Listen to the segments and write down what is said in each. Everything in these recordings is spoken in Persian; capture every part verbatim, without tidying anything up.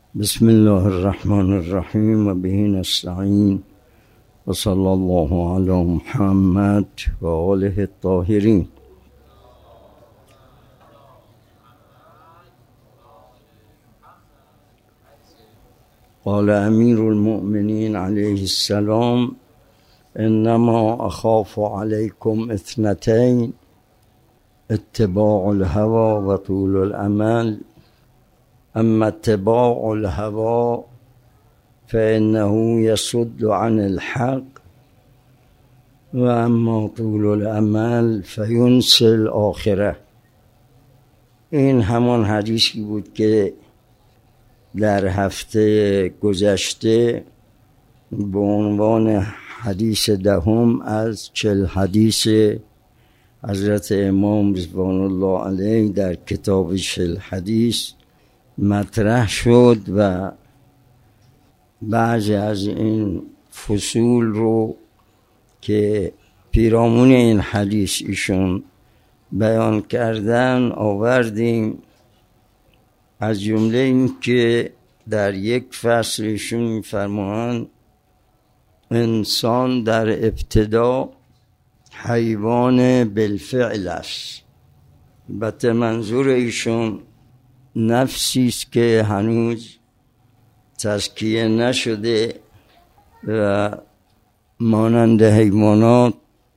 بسم الله الرحمن الرحیم و به نستعین و صلی الله علی محمد و آله الطاهرین. قال امیر المؤمنین علیه السلام: انما اخاف علیکم اثنتین، اتباع الهوى و طول الامل. اما اتباع الهوى فانه يصد عن الحق، و اما طول الامل فینسی الاخره. این همان حدیثی بود که در هفته گذشته به عنوان حدیث دهم از چل حدیث حضرت امام رضوان الله علیه در کتاب چل حدیث مطرح شد و بعضی از این فصول رو که پیرامون این حدیث ایشون بیان کردن آوردیم. از جمله این که در یک فصل ایشون می‌فرمایند انسان در ابتدا حیوان بالفعل است. البته منظور ایشون نفسی است که هنوز تزکیه نشده و مانند حیوانات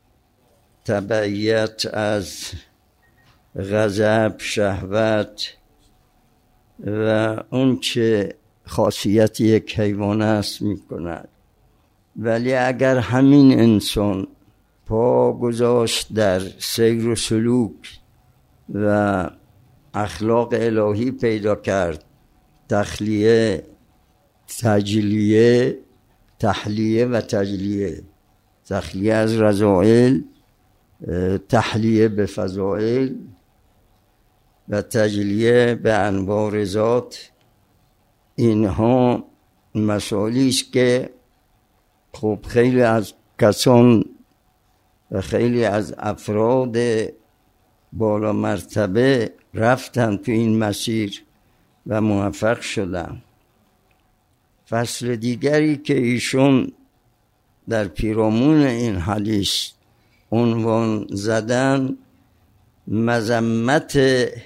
تبعیت از غضب، شهوت و اون چه خاصیت یک حیوان است می کند. ولی اگر همین انسان پا گذاشت در سیر و سلوک و اخلاق الهی پیدا کرد، تخلیه، تجلیه، تحلیه و تجلیه، تخلیه از رذائل، تحلیه به فضائل و تجلیه به انوار ذات، اینها مسائلی است که خب خیلی از کسان و خیلی از افراد بالا مرتبه رفتن تو این مسیر و موفق شدن. فصل دیگری که ایشون در پیرامون این حدیث عنوان زدن مذمت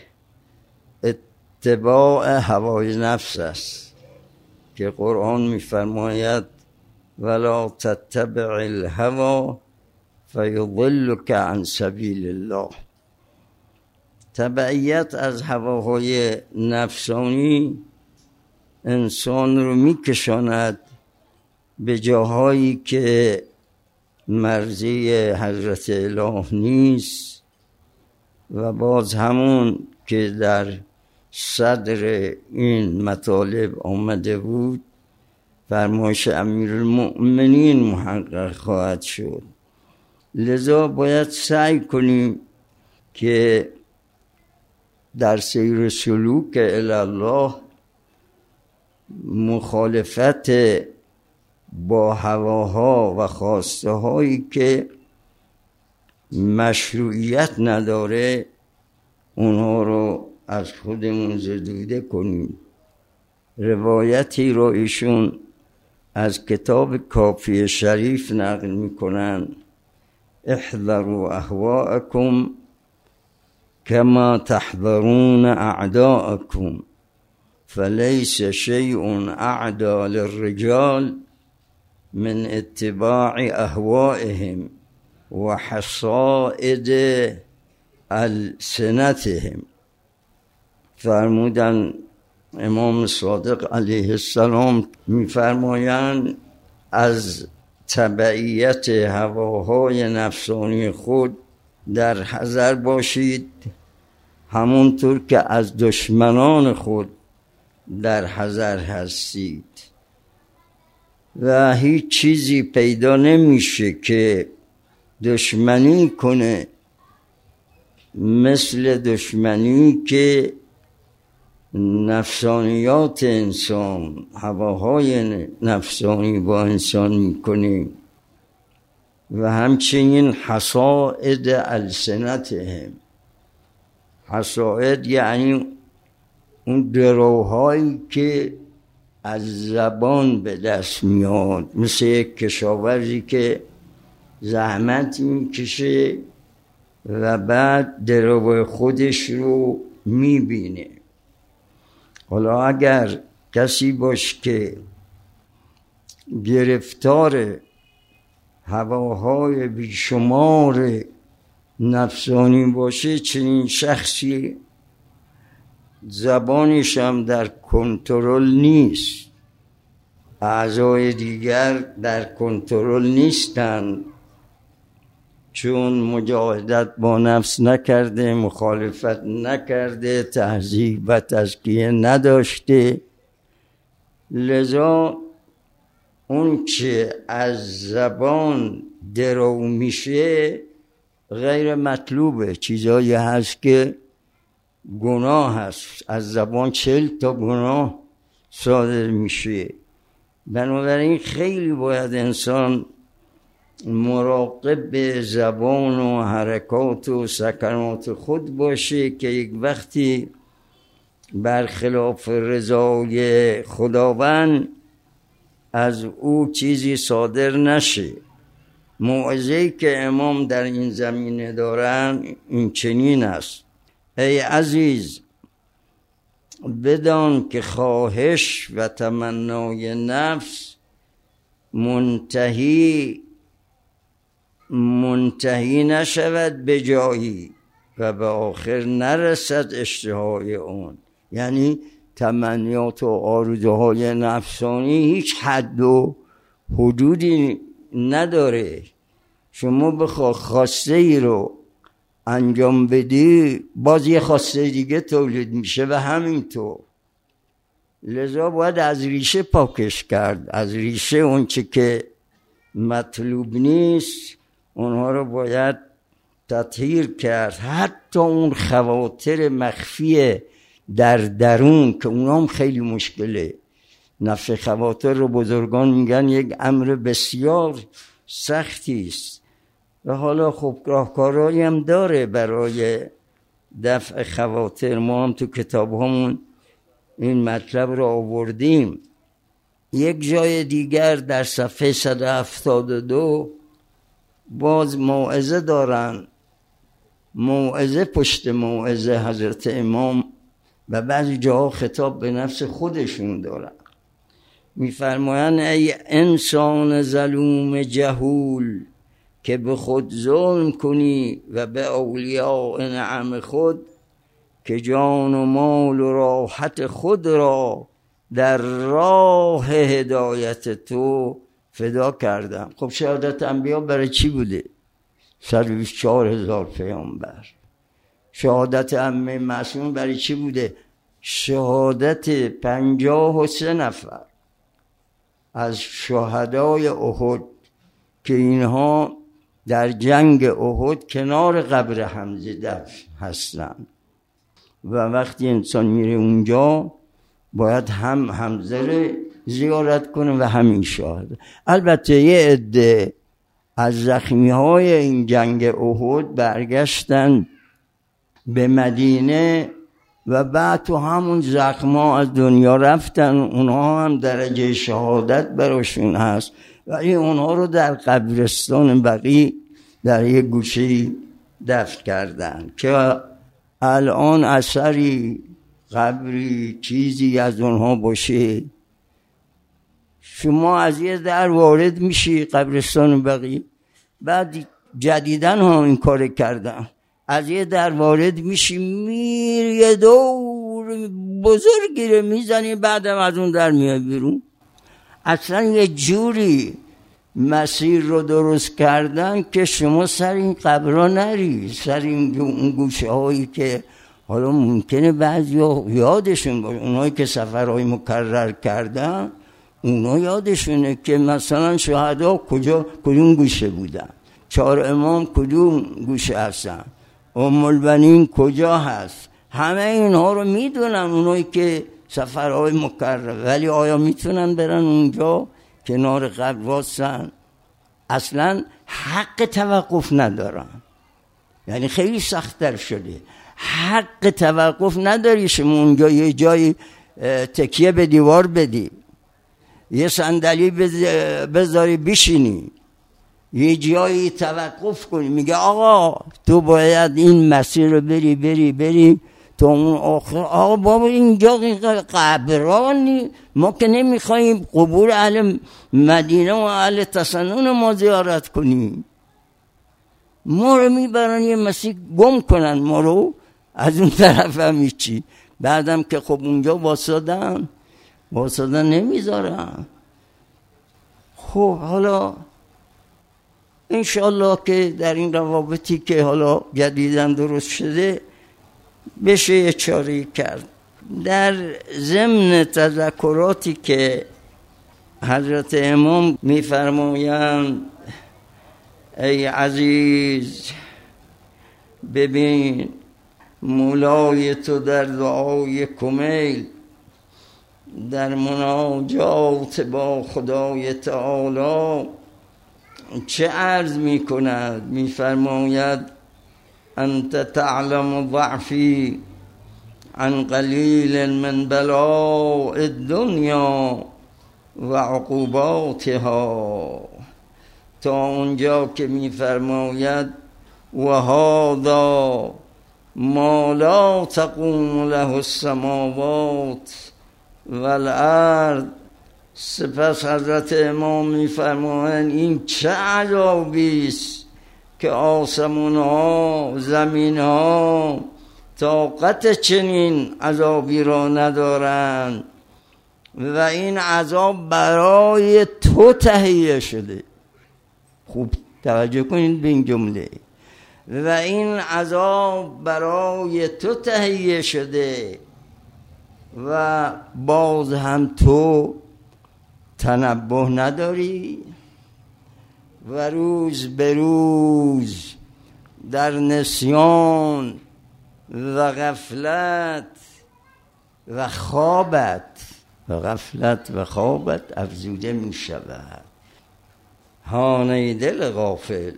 اتباع هوای نفس است که قرآن می‌فرماید ولا تتبع الهوى فیضلک عن سبیل الله. تبعیت از هواهای نفسانی انسان رو میکشاند به جاهایی که مرضی حضرت اله نیست و باز همون که در صدر این مطالب آمده بود فرمایش امیرالمؤمنین محقق خواهد شد. لذا باید سعی کنیم که در سیر سلوک الی الله مخالفت با هواها و خواسته هایی که مشروعیت نداره اونها رو از خودمون زدوده کنیم. روایتی رو ایشون از کتاب کافی شریف نقل میکنن: احذروا اهواءکم کما تحذرون اعداءکم فلیس شیء اعدى للرجال من اتباع اهوائهم و حصائد السنتهم. فرمودن امام صادق علیه السلام میفرمایند از تبعیت هواهای نفسانی خود در حذر باشید، همونطور که از دشمنان خود در حذر هستید. و هیچ چیزی پیدا نمیشه که دشمنی کنه مثل دشمنی که نفسانیات انسان، هواهای نفسانی با انسان میکنه و همچنین حصائد السنتهم. حصائد یعنی اون دروهایی که از زبان به دست میاد، مثل یک کشاورزی که زحمت میکشه و بعد درو خودش رو میبینه. حالا اگر کسی باش که گرفتار هواهای بیشمار نفسانی باشه، چنین شخصی زبانش هم در کنترل نیست، اعضای دیگر در کنترل نیستند، چون مجاهدت با نفس نکرده، مخالفت نکرده، تهذیب و تزکیه نداشته. لذا اون که از زبان درو میشه غیر مطلوبه. چیزایی هست که گناه هست، از زبان چهل تا گناه صادر میشه. بنابراین خیلی باید انسان مراقب به زبان و حرکات و سکنات خود باشه که یک وقتی برخلاف رضای خداوند از او چیزی صادر نشه. موعظه‌ای که امام در این زمینه دارن این چنین است: ای عزیز، بدان که خواهش و تمنای نفس منتهی منتهی نشود به جایی و به آخر نرسد اشتهای اون. یعنی تمنیات و آرزوهای نفسانی هیچ حد و حدودی نداره. شما بخوا خواسته ای رو انجام بدی، باز یه خواسته دیگه تولید میشه و همینطور. لذا باید از ریشه پاکش کرد، از ریشه اون چه که مطلوب نیست اونها رو باید تطهیر کرد. حتی اون خواطر مخفی در درون که اونام خیلی مشکله. نفی خواطر رو بزرگان میگن یک امر بسیار سختی است و حالا خب راهکارهایی هم داره برای دفع خواطر. ما هم تو کتاب همون این مطلب رو آوردیم. یک جای دیگر در صفحه صد و هفتاد و دو باز موعظه دارن، موعظه پشت موعظه حضرت امام، و بعضی جاها خطاب به نفس خودشون دارن. میفرمایند ای انسان ظلوم جهول که به خود ظلم کنی و به اولیاء نعم خود، که جان و مال و راحت خود را در راه هدایت تو فدا کردم. خب شهادت انبیا برای چی بوده؟ صد و بیست و چهار هزار پیامبر. شهادت ائمه معصومین برای چی بوده؟ شهادت پنجاه و سه نفر از شهدای احد که اینها در جنگ احد کنار قبر حمزه دفن هستن و وقتی انسان میره اونجا باید هم حمزه رو زیارت کنه و همین شهدا. البته یه عده از زخمی های این جنگ احد برگشتن به مدینه و بعد تو همون زخما از دنیا رفتن. اونها هم درجه شهادت براشون هست، ولی اونها رو در قبرستان بقیع در یک گوشه دفن کردن که الان اثری قبری چیزی از اونها باشه. شما از یه در وارد میشی قبرستان بقیع، بعد جدیدن ها این کار کردن، از یه در وارد میشی میری یه دور بزرگی رو میزنی، بعدم از اون در میای بیرون. اصلا یه جوری مسیر رو درست کردن که شما سر این قبرها نری، سر این گوشه هایی که حالا ممکنه بعضی ها یادشون باشه، اونایی که سفرهای مکرر کردن اونا یادشونه که مثلا شهدا کجا کدوم گوشه بودن، چهار امام کدوم گوشه هستن، ام البنین کجا هست. همه اینها رو میدونن اونایی که سفرهای مکرر، ولی آیا میتونن برن اونجا کنار قبر واسن؟ اصلا حق توقف ندارن. یعنی خیلی سخت‌تر شده، حق توقف نداری شما اونجا یه جایی تکیه به دیوار بدی. یه صندلی بذاری بشینی، یه جایی توقف کنی، میگه آقا تو باید این مسیر رو بری بری بری تا اون آخر. آقا بابا اینجا قبرانی، ما که نمیخواییم قبور اهل مدینه و اهل تسنن ما زیارت کنیم، ما رو میبرن یه مسیح گم کنن ما رو، از اون طرف هم هیچی. بعدم که خب اونجا واسادن واسادن نمیذارن. خب حالا انشالله که در این روابطی که حالا جدیداً درست شده بشه یه چاری کرد. در ضمن تذکراتی که حضرت امام میفرمایند ای عزیز ببین مولای تو در دعای کمیل در مناجات با خدای تعالی چه عرض می کند؟ می فرماید انت تعلم ضعفی عن قلیل من بلاء الدنیا و عقوباتها، تا اونجا که می فرماید و هذا ما لا تقوم له السماوات والارض. سپس حضرت امام می فرمایند این چه عذابی است که آسمان ها زمین ها طاقت چنین عذابی را ندارند و این عذاب برای تو تهیه شده. خوب توجه کنید به این جمله، و این عذاب برای تو تهیه شده و باز هم تو تنبه نداری و روز به روز در نسیان و غفلت و خوابت و غفلت و خوابت افزوده می شود. هان ای دل غافل،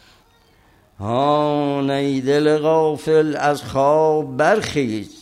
هان ای دل غافل از خواب برخیز،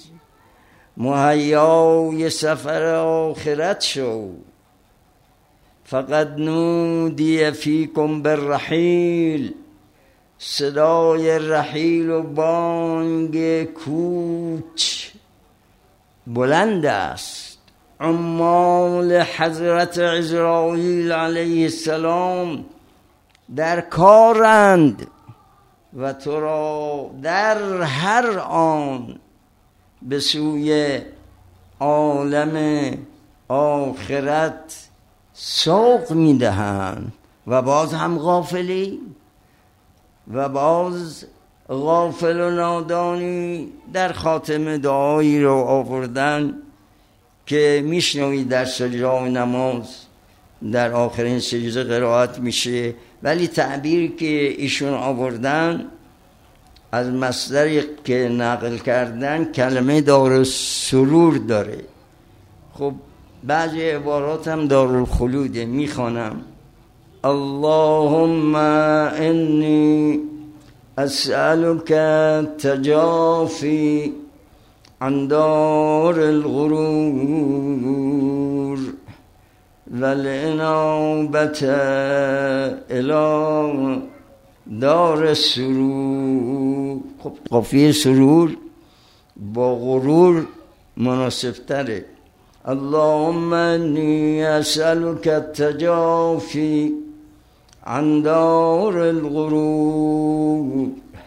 مهیای سفر آخرت شو. فقط نودی فیکم بالرحیل، صدای رحیل و بانگ کوچ بلند است. عمال حضرت عزرائیل علیه السلام در کارند و تو را در هر آن به سوی عالم آخرت سوق میدهند و باز هم غافلی و باز غافل و نادانی در خاتم دعایی رو آوردن که میشنوی در سجده نماز در آخرین سجده قرائت میشه، ولی تعبیری که ایشون آوردن از مصدری که نقل کردن کلمه دارالسرور داره. خب بعضی عبارات هم دارالخلوده، میخوانم اللهم انی اسألك تجافی عن دار الغرور والانابة الى دار السرور. خب قافیه سرور با غرور مناسب تره. اللهم انی اسألك التجافی عن دار الغرور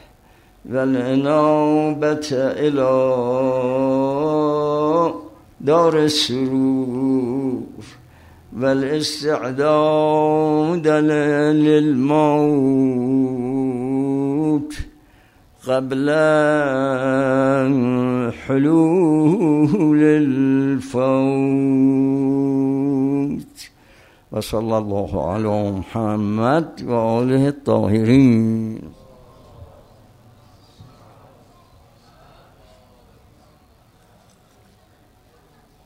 والانابة الى دار السرور والاستعداد للموت قبل حلول الفوت. وصلى الله على محمد وآله الطاهرين.